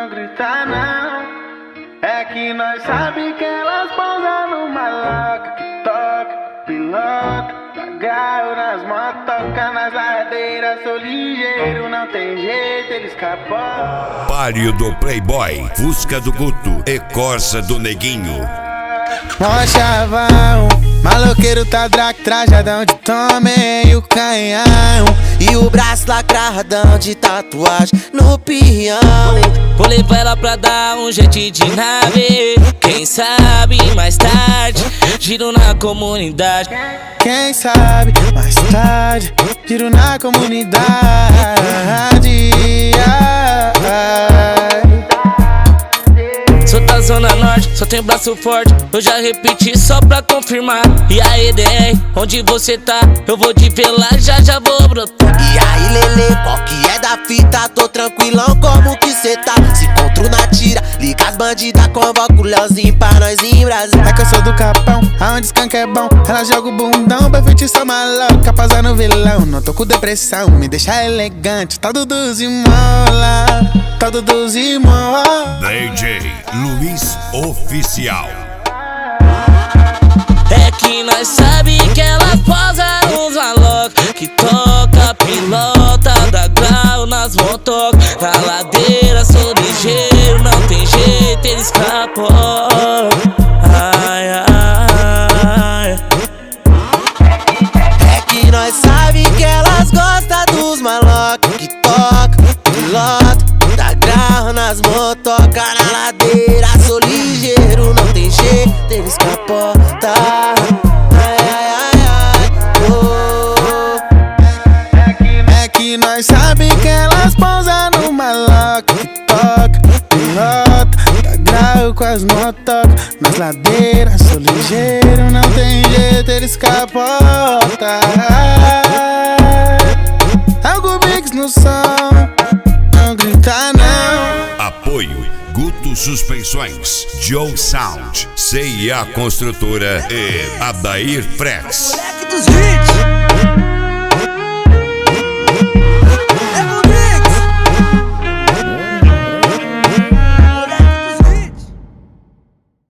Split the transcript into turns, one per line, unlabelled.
não grita não. É que nós sabe que elas pousam no maloca, que toca, pilota, agarro nas motoca, nas ladeiras, sou ligeiro, não tem jeito, ele escapou.
Páreo do Playboy, Fusca do Guto e Corsa do Neguinho.
Mó chavão, maloqueiro tá trajadão de tome e o canhão.
E o braço lacradão de tatuagem no pião.
Vou levar ela pra dar um jeitinho de nave. Quem sabe mais tarde, giro na comunidade.
Quem sabe mais tarde, giro na comunidade.
Sou da Zona Norte, só tenho braço forte. Eu já repeti só pra confirmar. E aí, DR, onde você tá? Eu vou te ver lá, já vou brotar.
E aí, Lele, qual que é da fita? Tô tranquilão, como que cê tá? Se encontro na tira, liga as bandidas, convoca o Leozinho pra nós em Brasília.
É que eu sou do Capão, aonde skunk é bom. Ela joga o bundão pra feitiçar maloca, passar no vilão. Não tô com depressão, me deixa elegante. Tá Dudu Zimola, tá Dudu Zimola.
DJ Luiz Oficial.
É que nós sabe que ela posa nos maloca, que toca, pilota, dá grau nas motocas. Na ladeira sou ligeiro, não tem jeito, ele escapou. Ai, ai.
É que nós sabe que elas gostam dos maloca, que toca, pilota, dá grau nas motocas. Na ladeira sou ligeiro, não tem jeito, ele escapota.
É que nós sabe que elas pousam no maloca, que toca, pilota, dá grau com as motocas. Nas ladeiras sou ligeiro, não tem jeito, ele escapota. Algo mix no som, não grita não.
Apoio Guto Suspensões, Joe Sound, CIA Construtora e Adair Frex.
Moleque dos hits.